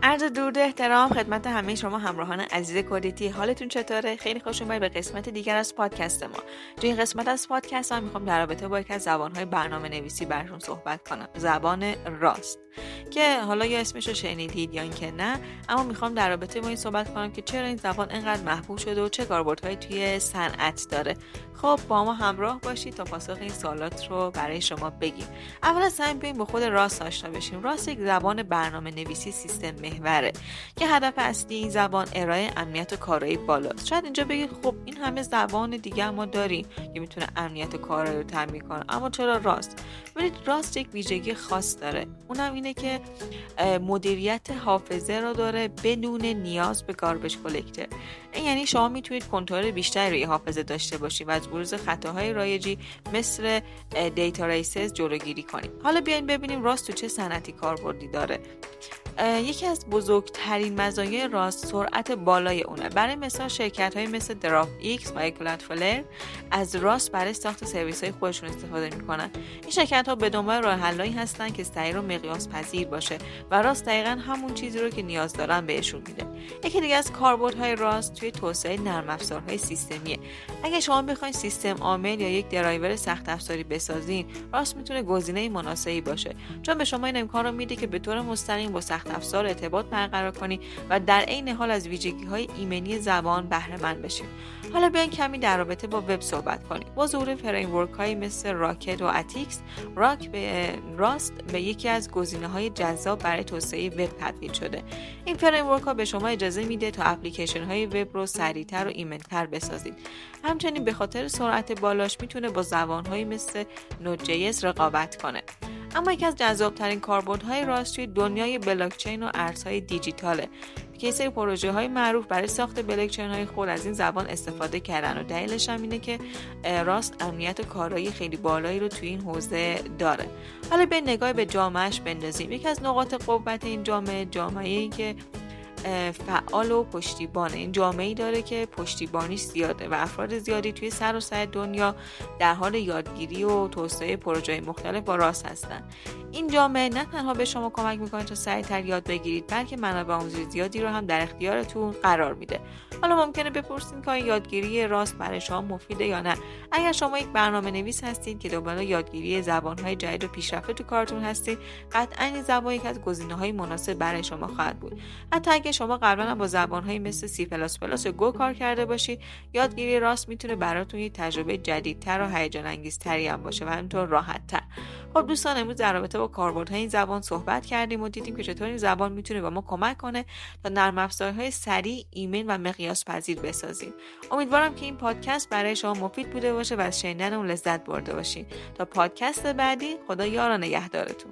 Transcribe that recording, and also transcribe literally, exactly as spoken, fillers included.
عرض درود و احترام خدمت همه شما همراهان عزیز کودیتی. حالتون چطوره؟ خیلی خوش اومدید به قسمت دیگر از پادکست ما. تو این قسمت از پادکست هم میخوام در رابطه با یکی از زبان‌های برنامه‌نویسی براتون صحبت کنم، زبان راست، که حالا یا اسمش رو شنیدید یا اینکه نه، اما میخوام در رابطه با این صحبت کنم که چرا این زبان اینقدر محبوب شده و چه کاربردهایی توی صنعت داره. خب با ما همراه باشید تا پاسخ این سوالات رو برای شما بگیم. اول از همه بیایم با خود راست آشنا بشیم. راست یک زبان برنامه‌نویسی سیستم محوره که هدف اصلی این زبان ارائه امنیت کارایی بالاست. شاید اینجا بگید خب این همه زبان دیگه ما داریم که میتونه امنیت کارایی رو تامین کنه، اما چرا راست؟ ببینید راست یک ویژگی خاص داره، اونم اینه که مدیریت حافظه رو داره بدون نیاز به گاربیج کلکتر. این یعنی شما میتونید کنترل بیشتری روی حافظه داشته باشید و از بروز خطاهای رایجی مثل دیتا ریسز جلوگیری کنید. حالا بیاین ببینیم راست تو چه صنعتی کاربردی داره. یکی از بزرگترین مزایای راست سرعت بالای اونه. برای مثال شرکت‌های مثل دراف ایکس و کلادفلر از راست برای ساخت سرویس‌های خودشون استفاده می‌کنن. این شرکت‌ها به دنبال راه حلایی هستن که سریع و مقیاس پذیر باشه و راست دقیقاً همون چیزی رو که نیاز دارن بهشون میده. یکی دیگه از کاربردهای راست توی توسعه نرم افزارهای سیستمیه. اگه شما بخواید سیستم عامل یا یک درایور سخت افزاری بسازین، راست میتونه گزینه مناسبی باشه، چون به شما این امکان رو میده که به طور مستقیم با سخت افزار ارتباط برقرار کنی و در عین حال از ویژگی‌های ایمنی زبان بهره مند بشید. حالا بیاین کمی در رابطه با وب صحبت کنیم. با ظهور فریمورک‌هایی مثل راکت و اتیکس، راک به راست به یکی از گزینه‌های جذاب برای توسعه وب تبدیل شده. این فریمورک‌ها به شما اجازه میده تا اپلیکیشن‌های وب رو سریع‌تر و ایمن‌تر بسازید. همچنین به خاطر سرعت بالاش میتونه با زبان‌هایی مثل نود جی اس رقابت کنه. اما یکی از جذاب‌ترین کاربردهای راست توی دنیای بلاکچین و ارزهای دیجیتاله که یه سری پروژه‌های معروف برای ساخت بلاکچین‌های خود از این زبان استفاده کردن و دلیلش هم اینه که راست امنیت کارایی خیلی بالایی رو توی این حوزه داره. حالا به نگاه به جامعهش بندازیم. یکی از نقاط قوت این جامعه جامعه‌ای که فعال و پشتیبانه. این جامعه‌ای داره که پشتیبانیش زیاده و افراد زیادی توی سراسر دنیا در حال یادگیری و توسعه پروژه‌های مختلف با راست هستن. این جامعه نه تنها به شما کمک میکنه تا سریعتر یاد بگیرید، بلکه منابع آموزشی زیادی رو هم در اختیارتون قرار میده. حالا ممکنه بپرسید که یادگیری راست برای شما مفیده یا نه. اگر شما یک برنامه‌نویس هستید که دنبال یادگیری زبان‌های جدید و پیشرفته تو کارتون هستید، قطعاً این زبان یک از گزینه‌های مناسب برای شما خواهد بود. حتی اگه شما قبلا با زبان‌های مثل سی پلاس پلاس و گو کار کرده باشید، یادگیری راست میتونه براتون یک تجربه جدیدتر و هیجان انگیزتری هم باشه و همینطور راحت‌تر. خب دوستان، امروز در رابطه با کاربردهای این زبان صحبت کردیم و دیدیم که چطور این زبان میتونه به ما کمک کنه تا نرم افزارهای سریع، ایمن و مقیاس پذیر بسازیم. امیدوارم که این پادکست برای شما مفید بوده باشه و از شنیدن اون لذت برده باشین. تا پادکست بعدی، خدا یار و نگهدارتون.